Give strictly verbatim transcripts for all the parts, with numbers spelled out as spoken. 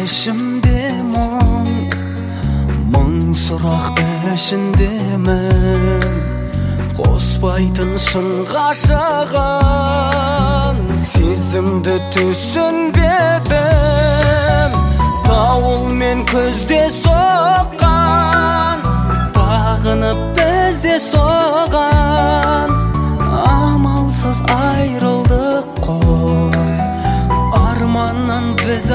ішімде мұң, мың сұрақ ішіндемін. Қоспайтын шын ғашығын, сезімді түсінбедім. Дауыл мен көзде соққан, бағынып бізде соған. Амалсыз айрылдық қой, арманнан біз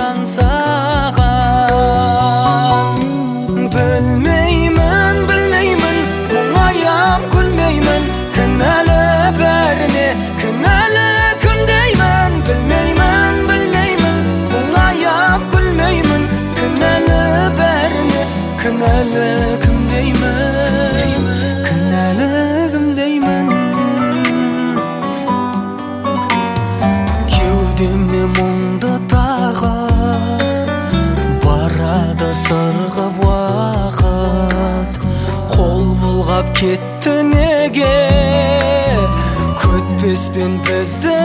аңсаған. Білмеймін, білмеймін, оңаям күлмеймін, кінәлі бәріне, кінәлі кімдеймін. Білмеймін, білмеймін, оңаям күлмеймін, кінәлі бәріне, кінәлі кімдеймін, кінәлі кімдеймін. Кеудеме мұңды тағы, барады сырғып уақыт. Қол бұлғап кетті неге, күтпестен бізді